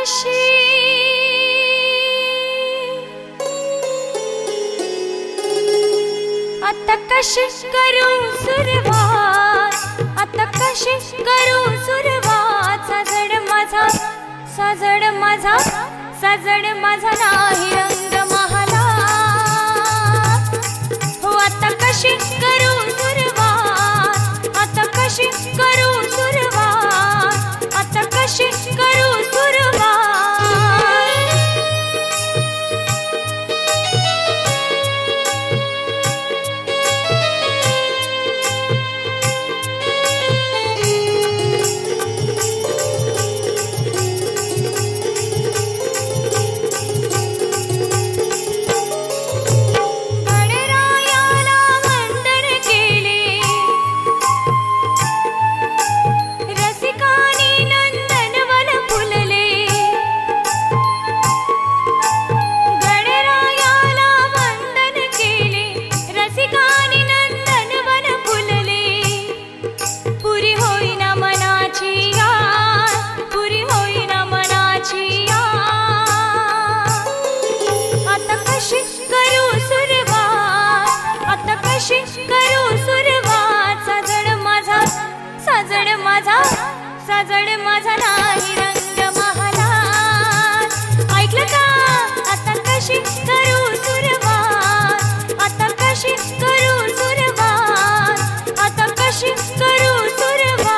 कशी आता कशी करू सुरुवात, आता कशी करू सुरुवात, साजड माझा साजड माझा साजड माझा नाही रंग महाला हो आता कशी करू सुरुवात, आता कशी करू सुरुवात, आता कशी करू सुरुवात करू सुरुवात, साजड माझा साजड माझा साजड माझा नाही रंग महाला ऐकलं का आता कशी करू सुरुवात, आता कशी करू सुरुवात, आता कशी करू सुरुवात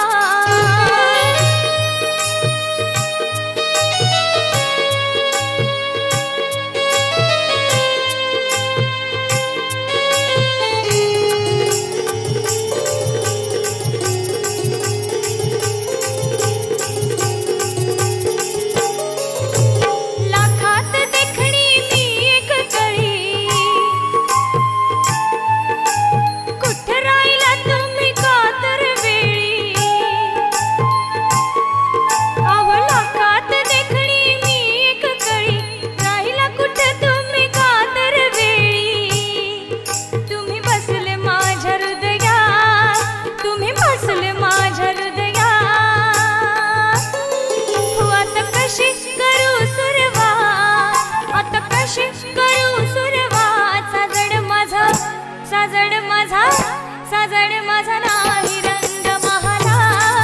साजड माझा साजड माझा नाही रंग महाला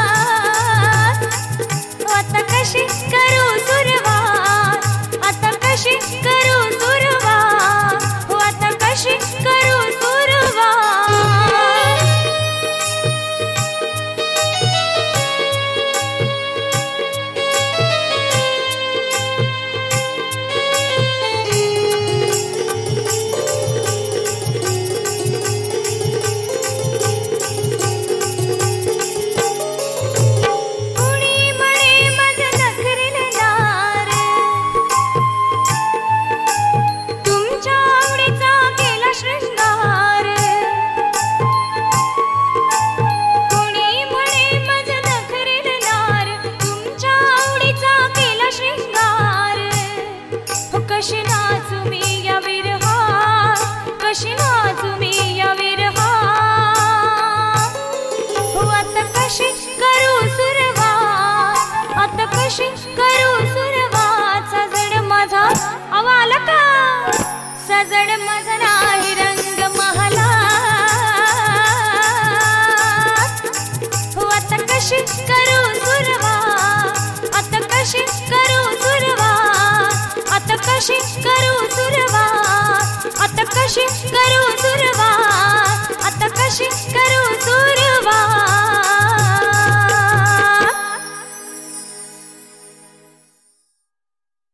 आता कशी करू सुरुवात, आता कशी करू सुरुवात, आता कशी करू सुरुवात कशी नाचू मी या विरहात, कशी नाचू मी या विरहात हो आता कशी करू सुरुवात, आता कशी करू सुरुवात, साजड माझा आवाला का साजड माझा नाही रंग महाला हो आता कशी करू सुरुवात, आता कशी करू सुरुवात, आता कशी करू सुरुवात, आता कशी करू सुरुवात